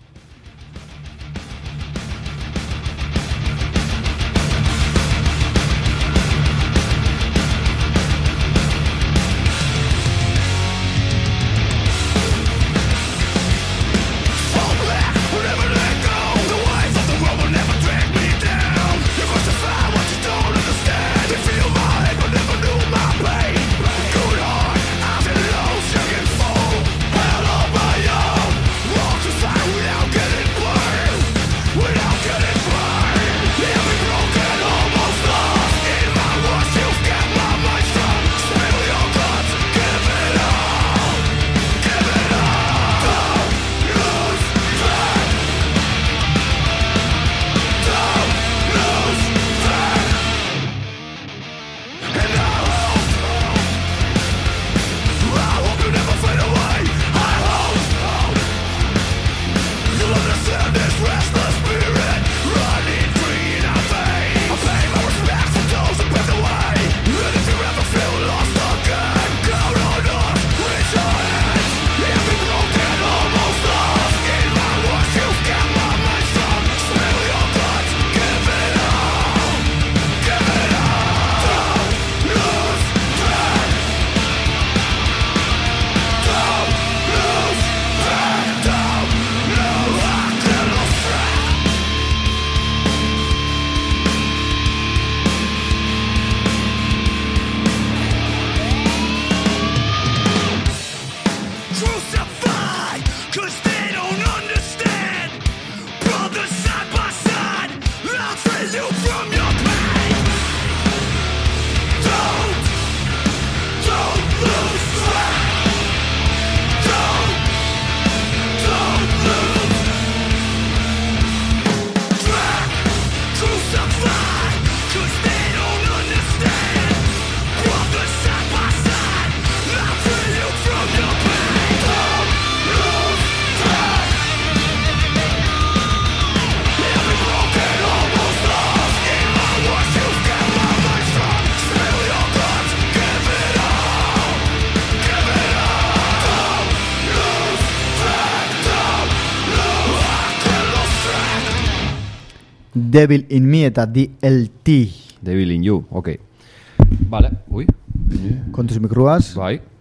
Devil in Me eta DLT. Devil in You, ok. Vale, ui. Kontuz mikruaz. Bai.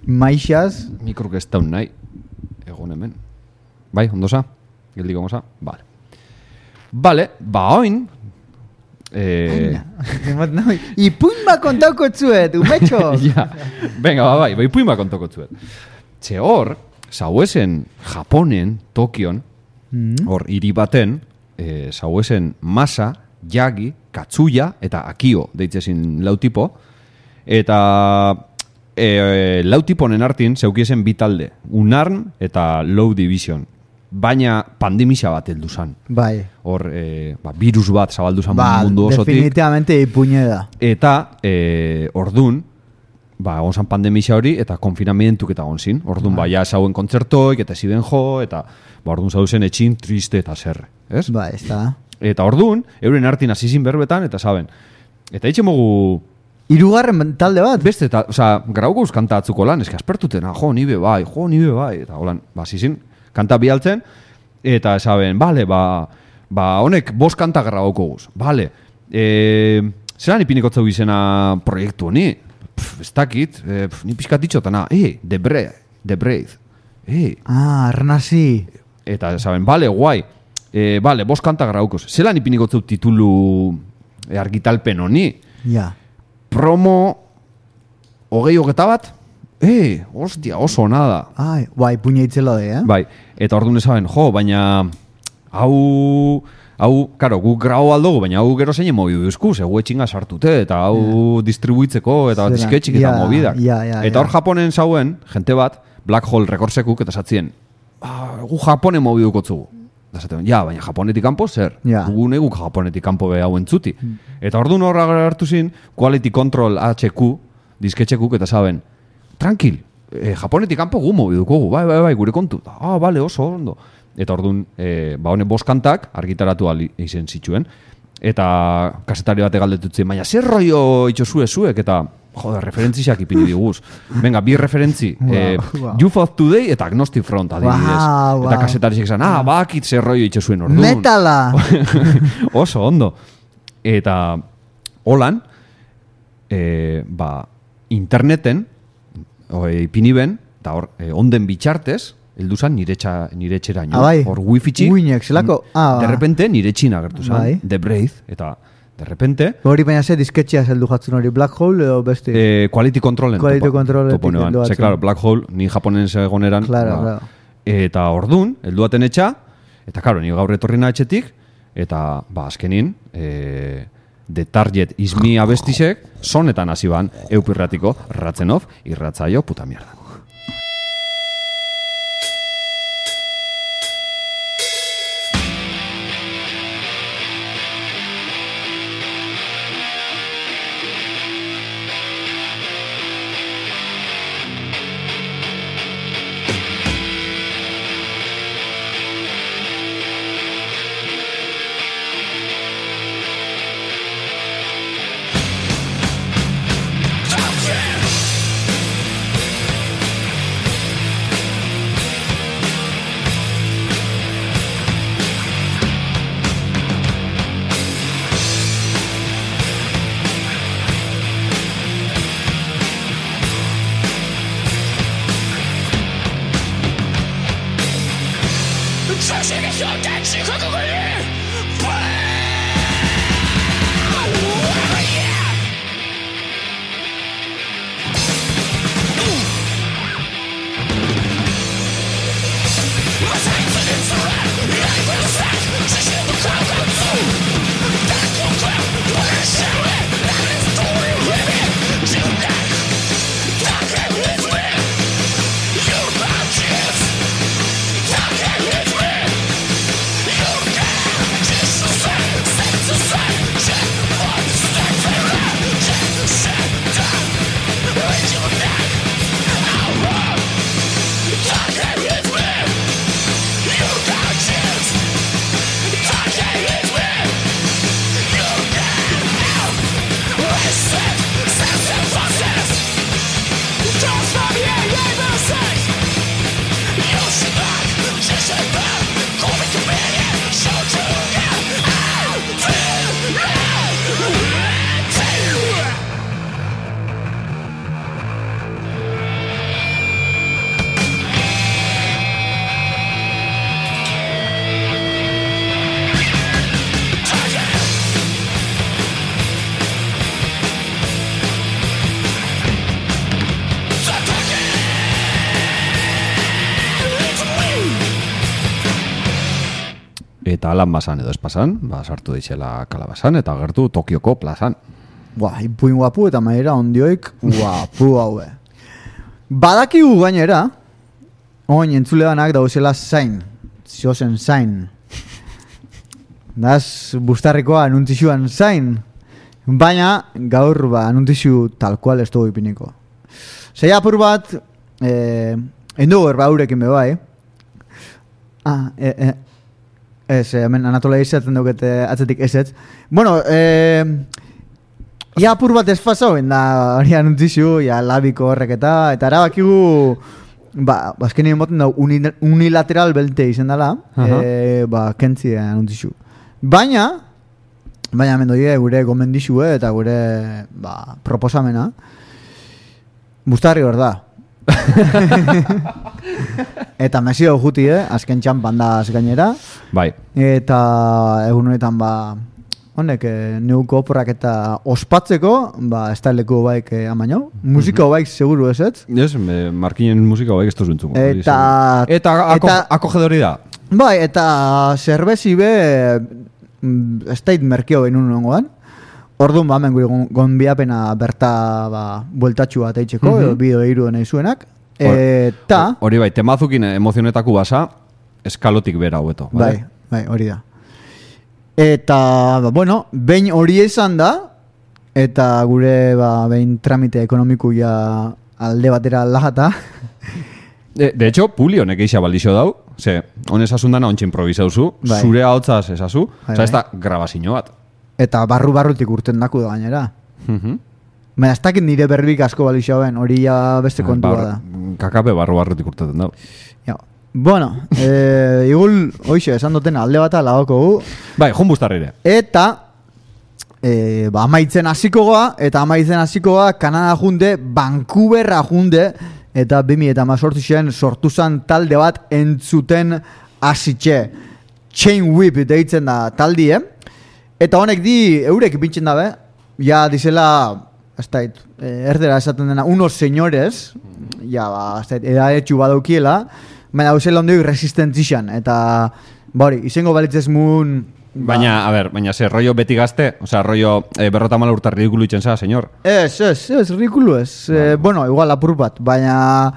maixaz. Mikrok ez daun nahi. Egon hemen. Bai, ondoza? Geldiko goza? Vale, ba oin... Ipuin ba kontauko tzuet, umetxo! Ja, venga, bai, ipuin ba kontauko tzuet. Txe hor, zauesen Japonen, Tokion, hor hiri baten, zauesen Masa, Yagi, Katsuya eta Akio, deitzezin lau tipo, eta lau tiponen artin zeukiesen bi talde, Unarn eta Low Division. Baina pandemia bat heldu zan. Bai. Hor, virus bat zabaldu zan mundu osotik. Definitivamente ipuine da. Eta, ordun, egon zan pandemia hori, eta konfinamentuk eta egon zin. Ordun, ja zauen kontzertoik, eta ziben jo, eta ordun zauzen etxin triste eta zerre. Ez? Ba, ez da. Eta ordun, euren artin azizin berbetan, eta saben. Eta itxe mogu... Hirugarren talde bat? Beste, grauko kanta atzuko lan, eski aspertutena, jo, nibe bai, eta holan, azizin, kanta bialtzen, eta esaben, bale, honek 5 kanta grabauko guz, bale, zelan ipinikotzeu izena proiektu honi? Ez dakit, ni pixkat ditxotana, The Brave, Arnasi. Eta esaben, bale, guai, bale, 5 kanta grabauko, zelan ipinikotzeu titulu argitalpen honi? Ja. Promo 20 bat? Hostia, oso nada. Bai, puña itzela de, Bai, eta orduan esaben, baina hau, karo, guk grau aldugu, baina hau gero zein mobidu duzku, zegu etxinga sartute, eta hau distribuitzeko, eta disketxik eta mobidak. Eta hor Japonen zauen, jente bat, Black Hole Recordsekuk, eta zatzien, gu Japonen mobiduko tzugu. Eta zaten, baina Japonetik kanpo zer? Gu neguk Japonetik kanpo be hau entzuti. Eta orduan horra hartu zin, Quality Control HQ, disketxekuk, eta zaben, tranquil, Japonetik kanpo gu mobiduko gu, bai, gure kontu. Bale, oso, ondo. Eta orduan, honen 5 kantak argitaratu izen zituen. Eta kasetari bate galdetutzen, baina zer rollo itxosue zuek, eta referentziak ipini diguz. Venga, 2 referentzi. Youth of Today eta Agnostic Front, adibidez. Eta kasetariak zan, bakit zer rollo itxosuen orduan. Metala! Oso, ondo. Eta, holan, interneten, ipini ben, eta hor, onden bitxartez, heldu zan nire etxeraino. Hor wifi-txik, derrepente nire txina agertu zan, The Brave, eta derrepente... Hori baina ze disketxia zeldu jatzen hori, Black Hole edo beste? Quality Controlen. Topo neban. Claro, Black Hole, ni japonen segoneran. Claro. Eta ordun, heldu aten etxa, eta claro, ni gaur etorrina etxetik, eta azkenin, The Target is me abestisek, sonetan hasi ban, eupirratiko, Ratzenov, irratzaio, puta mierda. Eta alan basan edo espasan, sartu deixela Kalabasan eta gertu Tokioko plazan. Ipuin guapu eta maera ondioik guapu haue. Badakigu gainera, oin entzule banak dauzela zain, ziozen zain. Daz, Bustarrikoa anuntixuan zain, baina gaur anuntixu tal cual ez dugu ipiniko. Zei apur bat, endugu erbaurekin bebai. Ez, hemen Anatola izaten dukete atzetik ezetz. Bueno, ia apur bat esfazau, da hori anuntixu, labiko horrek eta erabakigu, azkenien moten da unilateral belte izen dela, kentzi anuntixu. Baina hemen doie gure gomendixu eta gure proposamena, Bustarri hor da. Eta mesio juti, azken txampan da gainera. Bai. Eta egun honetan honek neuko oporrak eta ospatzeko, ez da leku baik amaino. Musika baik seguru ezetz. Ez, markinen musika baik ez da zuntzungo. Eta akogedori da. Bai, eta zerbezi ez da merkeo behin unongoan. Orduan hemen gure gonbiapena berta bueltatxu bat eitzeko, edo bideo eiru nahi zuenak. Eta... Hori bai, temazukin emozionetako basa, eskalotik bera hueto. Bai, hori da. Eta, behin hori izan da, eta gure behin tramite ekonomiku ja alde batera lajata. De hecho, Puli honek eixa baldixo dau, honez asundana ontsi improvisauzu, zure ahotzaz esazu, ez da grabazio bat. Eta barrutik urten daku da gainera. Baina ez dakit nire berbik asko balixo ben, hori ja beste kontua da. Kakape barrutik urteten dau. Bueno, igul, hoxe, esan duten alde bat alagoko gu. Bai, Jon Bustarrire. Eta, amaitzen hasikoa, Kanada junde, Vancouverra junde, eta 2018 sortu zan talde bat entzuten hasitxe. Chain Whip deitzen da taldie. Eta honek eurek ipintzen dabe, ja dizela, erdera esaten dena, unos señores, edaetxu badaukiela, baina hausela ondoi resistentzixan, eta izango balitzez mun... Baina ze rollo beti gazte, rollo berrotamala urta ridikulu itzen za, senyor? Ez, ridikulu ez. Bueno, igual apur bat, baina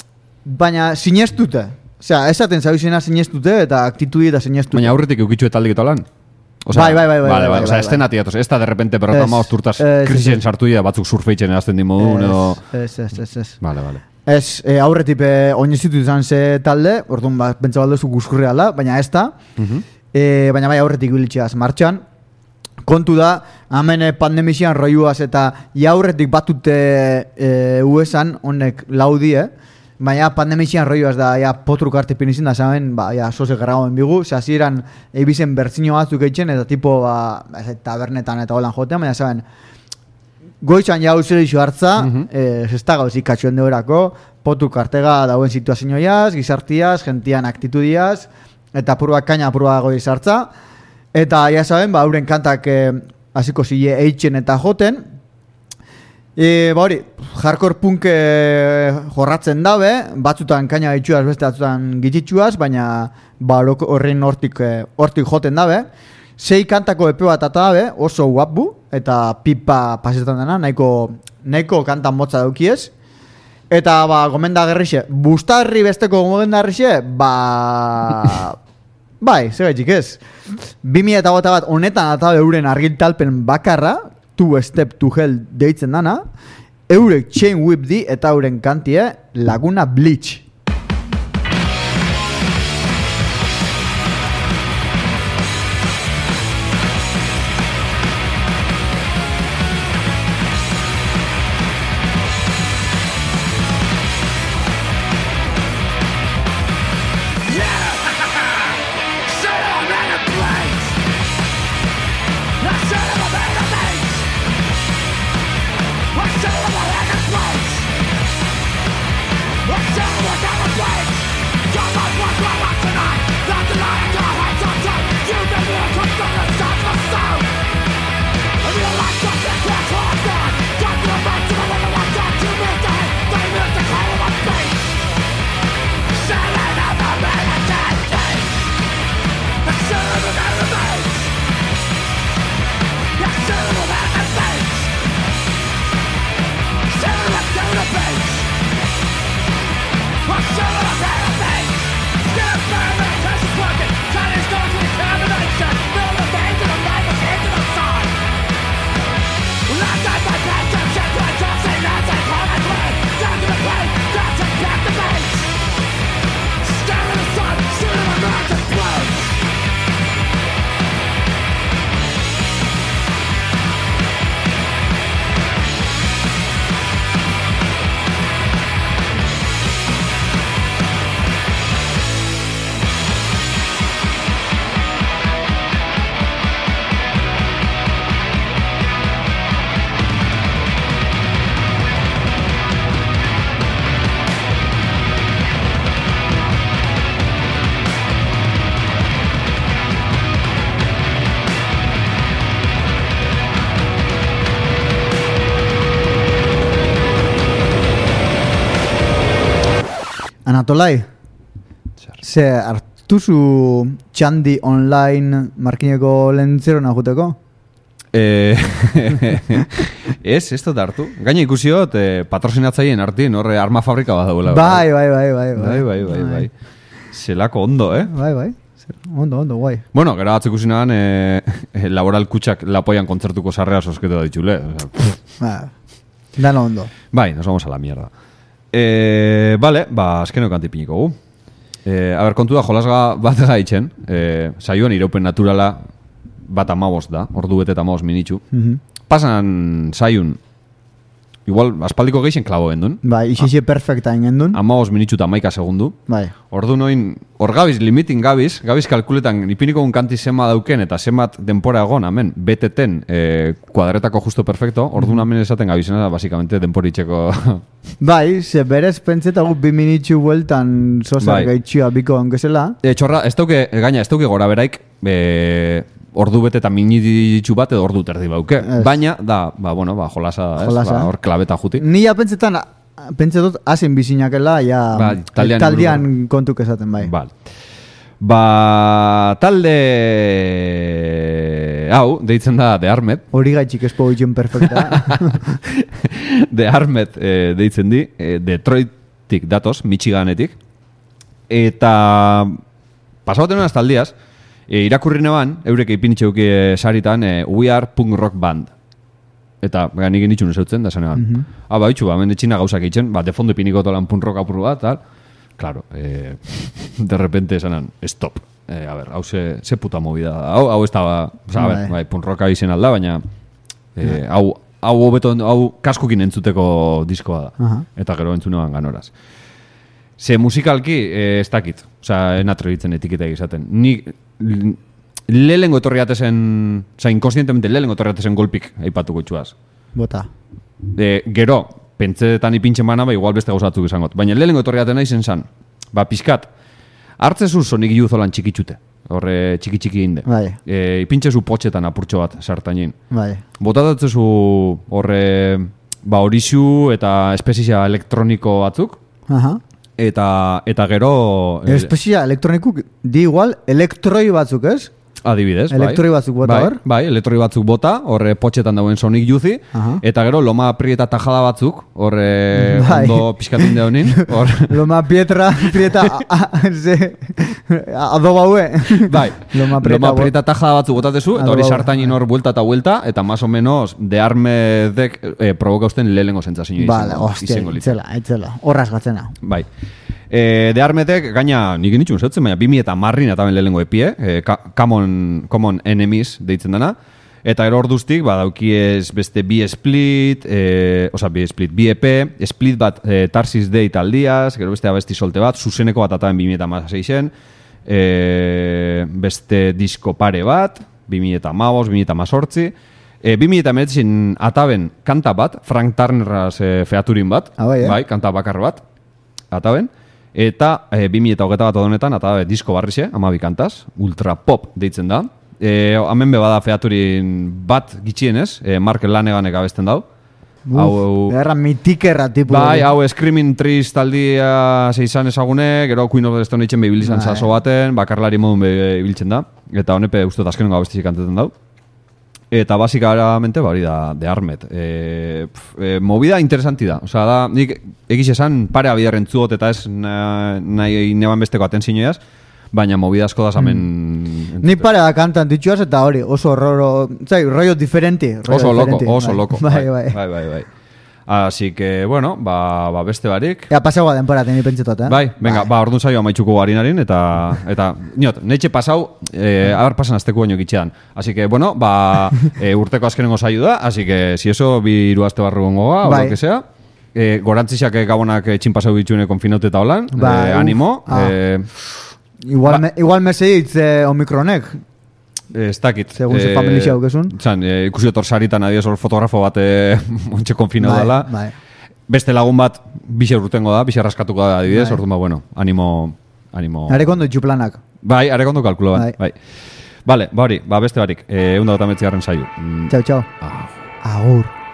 sinestute. Osea, esaten zabizena sinestute eta aktitudi eta sinestute. Baina aurretik eukitxu etaldik lan? Bai. Osea, ez denati datoz, ez da de repente berrotama osturtaz krisien sartu dira batzuk surfeitzen erazten dimodun edo... Ez. Vale. Ez, aurretik oinezitu izan ze talde, orduan pentsa baldozu guzkurri ala, baina ez da. Baina bai aurretik bilitxeaz martxan. Kontu da, hemen pandemizian roiuaz eta aurretik batute uesan, honek laudie, baina pandemizian roiuaz da potruk arte pinizin da, zamen, soze garragoen bigu, zaziran eibizen bertzino batzuk eitzen, eta tipo, tabernetan eta holan jotean, baina zamen, goizan zer iso hartza, ez da gauzik katxuen deurako, potruk artega dauen situazioiaz, gizartiaz, gentian aktitudiaz, eta apurua kaina apurua goiz hartza, eta zaben, hauren kantak hasiko zile eitzen eta joten, hori, hardcore punk jorratzen dabe, batzutan kaina gaitxuaz, beste batzutan gitxitxuaz, baina horrein hortik joten dabe. 6 kantako epe bat dabe, oso guapu, eta pipa pasetan dena, nahiko kantan motza daukiez. Eta gomenda gerrixe, Bustarri besteko gomenda gerrixe, bai, zegaitik ez. 2008 bat honetan atabe euren argiltalpen bakarra, Two Step to Hell deitzen dana, eurek Chain Whip di eta euren kantie Laguna Bleach. What's Anatolai, ze hartuzu txandi online markineko lentzero nahuteko? Ez dut hartu. Gaina ikusiot, patrozinatzaien artin, horre arma fabrika bat dagoela. Bai. Zelako ondo, Bai. Ondo, guai. Bueno, gero batzuk ikusinan, laboral kutsak lapoian kontzertuko sarrea sosketu da ditxule. Dano ondo. Bai, nos vamos a la mierda. Vale, azkeneko kantipiniko gu. A ber, kontu da, jolasga bat gaitzen, saioan iraupen naturala bat 15 da, ordu bete eta 15 minitxu. Pasan saiun, igual, aspaldiko geixen klabo gendun. Bai, ixixe perfecta ingendun. 15 minitxu eta 11 segundu. Bai. Ordu noin, hor gabiz, limitin gabiz kalkuletan ipiniko un kanti zema dauken eta zemat denpora egon, amen, beteten kuadretako justo perfecto, ordu namen esaten gabizena, basikamente denporitxeko... Bai, ze berez pentsetagu 2 minitxu bueltan sosa gaitxua biko onkezela. Txorra, ez dauke gora beraik, ordu bete eta minitxu bat edo ordu terdi bauke. Baina, jolasa da, hor klabeta juti. Nia pentsetot hasin bizinakela, taldean kontuk esaten, bai. Talde hau, deitzen da The Armed. Hori gaitxik espo egiten perfecta. The Armed deitzen di, Detroitik datoz, Michiganetik. Eta pasabaten unas taldiaz, irakurri neban, eurek ipinitxeuki saritan, We Are Punk Rock Band. Eta, nik inditxun esautzen, da zanean. Baitxu, hemen etxina gauzak eitzen, de fondo ipiniko tolan punk rock apur bat, tal. Claro, de repente zanean, stop. Hau ze puta movida da. Hau ez da, punk rocka izen alda, baina hau kaskokin entzuteko diskoa da. Eta gero entzunean ganoraz. Ze musikalki ez dakit, enatrebitzen etiketa egizaten. Nik lehengo etorri atezen, inkonstientemente lehengo etorri atezen golpik aipatuko itxuaz. Bota. Gero, pentsetan ipintzen bana, igual beste gauzatzuk izangot. Baina lehengo etorri atena izen zan, pixkat, hartzezu sonik juzolan txikitxute, horre txiki inde. Bai. Ipintzezu potxetan apurtxo bat sartainin. Bai. Botatatzezu horre, horizu eta espezia elektroniko batzuk. Aha. Eta gero... Espezia elektronikuk di igual elektroi batzuk, ez? Adibidez, elektroi batzuk bota hor? Bai, elektroi batzuk bota, horre potxetan dauen Sonic Youthi, eta gero loma prieta tajada batzuk, horre ondo pixkatin da honin. Loma pietra prieta adoba hue. Bai, loma prieta tajada batzuk botatezu, eta hori sartainin hor buelta eta buelta, eta más o menos de armedek provoka usten lehengo sentsazio izango litzen. Itzela, horraz gatzena. Bai. De Armetek, gaina nik initxun zautzen, baina 2010 eta ben lehengo epie, Common Enemies deitzen dana, eta gero orduztik, daukiez beste bi EP, split bat Tarsis Day taldiaz, gero beste abesti solte bat, zuzeneko bat ataben 2016, beste disko pare bat, 2015, 2018, 2019 ataben kanta bat, Frank Turneraz featurin bat, bai, kanta bakar bat, ataben, eta 2008 bat honetan, eta disko barrixe, 12 kantaz, ultra pop deitzen da. Hemen bada featurin bat gitxienez, Mark Laneganek abesten dau. Erra mitikerra tipu. Bai, hau Screaming Trees taldia zeizan ezagune, gero Queen of the Stone Agen behibilizan zazo baten, bakarlari modun behibiltzen da. Eta honepe uste azkenengo abestizik kantetan dau. Eta basikamente hori da de Armed. Movida interesanti da. Osa da, nik egiz esan pare abidarren zuot eta ez nahi neban besteko atentzinoaz, baina movida asko da zamen... Nik pare da kantan ditxuaz eta hori oso rollo diferenti. Oso loko. Bai. Así que, bueno, beste barik. Pasau denpora teni pentsetot, Bai, venga, orduan saioa maitxuko harinarin, eta niot, neitxe pasau, pasan azteko baino gitxean. Así que, bueno, urteko azkenengo saio da, así que, si eso, bi iru azte barru gongoa, o lo que sea. Gorantzixak gabonak txinpasau bitxune konfinaute eta holan, animo. Igual meseit omikronek. Ez dakit. Segun ze familia haukesun. Ikusi otor saritan adiez hor fotografo bat ontxe konfino dela. Beste lagun bat bixe urtengo da, bixe raskatuko da adibidez, orduan bueno, animo... Arekondo itxu planak. Bai, arekondo kalkulo bat. Bai. Bale, hori, beste barik. 180 saio. Txau. Agur.